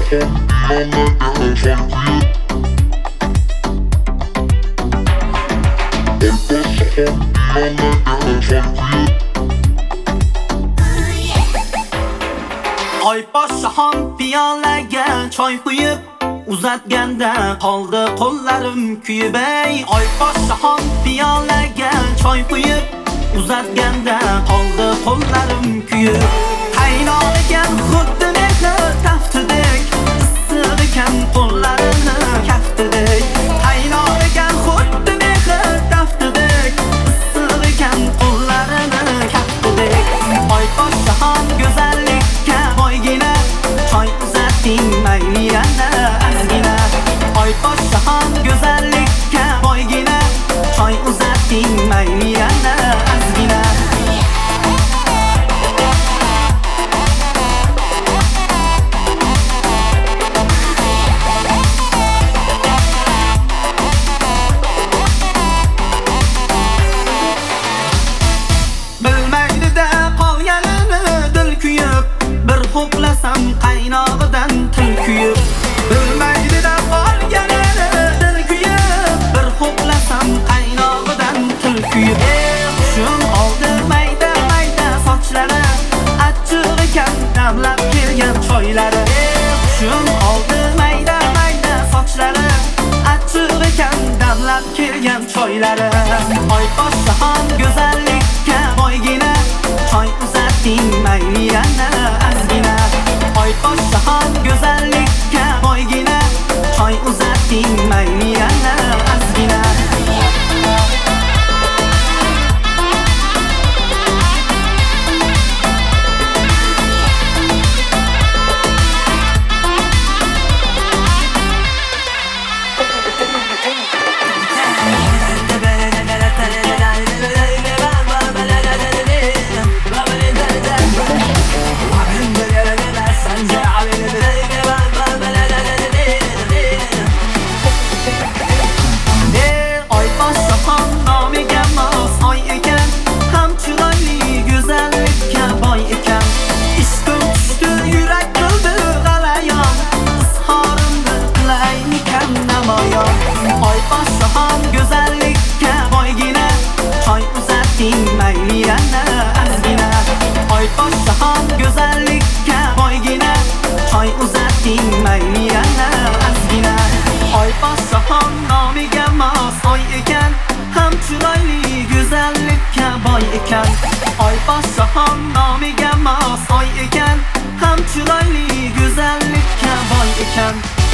Oy poshshaxon piyolaga choy quyib uzatganda qoldi qo'llarim kuyib ey. Oy poshshaxon piyolaga choy quyib uzatganda qoldi qo'llarim kuyib. Qaynoq ekan xuddi mehri taftidek, issiq ekan qo'llarini kaftidek. Qaynoq ekan xuddi mehri taftidek, issiq ekan qo'llarini kaftidek. Oy poshshaxon go'zallikka boygina choy uzating mayli yana azgina. Oy poshshaxon go'zallikka boygina choy uzating mayli yana azgina. Bilmaydi-da qolganini dil kuyib, bir ho'plasam qaynog'idan til kuyib. Bilmaydi-da qolganini dil kuyib, bir ho'plasam qaynog'idan til kuyib. Qushim oldi mayda mayda sochlari, achchiq ekan damlab kelgan choylari. Qushim oldi mayda mayda sochlari, achchiq ekan damlab kelgan choylari. Oy poshshaxon go'zallikka boygina choy uzating mayli yana azgina. Oy poshshaxon go'zallikka boygina choy uzating mayli yana azgina. Oy poshshaxon go'zallikka boygina choy uzating mayli yana azgina. Oy poshshaxon go'zallikka boygina choy uzating mayli yana azgina. Oy poshshaxon nomiga mos oy ekan, ham chiroyli go'zallikka boy ekan. Oy poshshaxon nomiga mos oy ekan, ham chiroyli go'zallikka boy ekan.